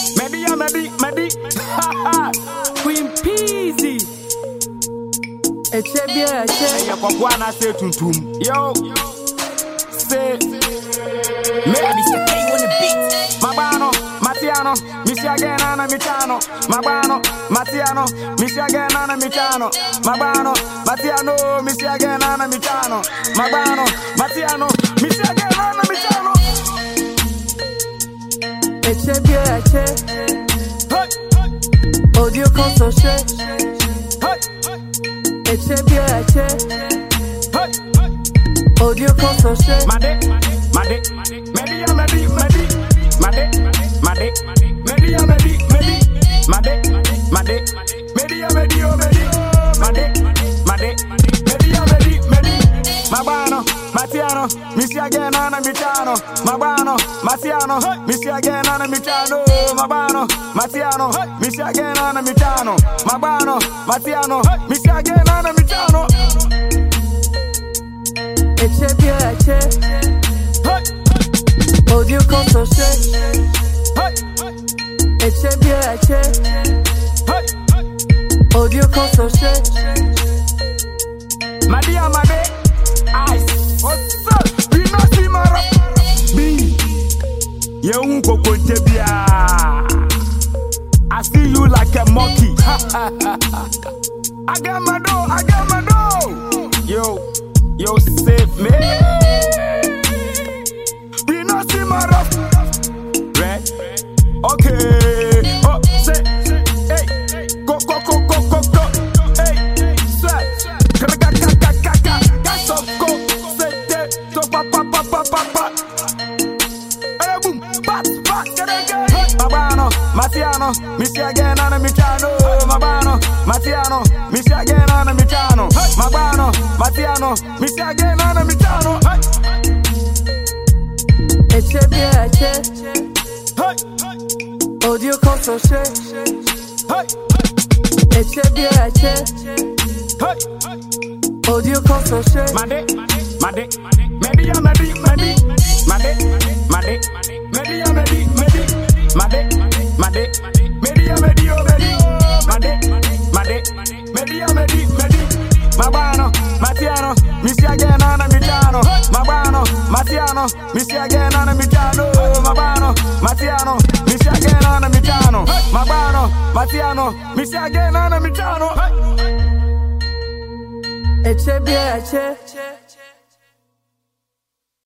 Medi. Queen Peasy. Echebia. Eya kwakwana say tuntum. Yo. Say. Maybe Mr. K on the beat. Mabano, Matiano, Michiagana na Michano. Mabano, Matiano, Michiagana na Michano. Mabano, Matiano, Michiagana na Michano. Mabano, Matiano, Michiagana na Michano. Echebia. Audio console share. Echebia. Audio console share. Madi. Media. Madi. Media. Mabano, Matiano, Michiagana na Michano. Mabano, Matiano, Michiagana na Michano. Mabano, Matiano, Michiagana na Michano. Mabano, Matiano, Michiagana na Michano. Echebia. Audio console share. Echebia. Audio console share. Madi. Ice. What's up? We not see my rap. Me. You won't go Tebia. I see you like a monkey. I got my dough. Yo, save me. We not see my rap. Right? Okay. Oh, say. Hey. Go. Hey. Sweat. Mabano, Matiano, Michiagana na Michano. Mabano, Matiano, Michiagana na Michano. Mabano, Matiano, Michiagana na Michano. Echebia. Audio console share. Echebia. Audio console share. Madi. Media. Madi. Mabano, Matiano, Michiagana na Michano. Mabano, Matiano, Michiagana na Michano. Mabano, Matiano, Michiagana na Michano. Mabano, Matiano, Michiagana na Michano. Echebia.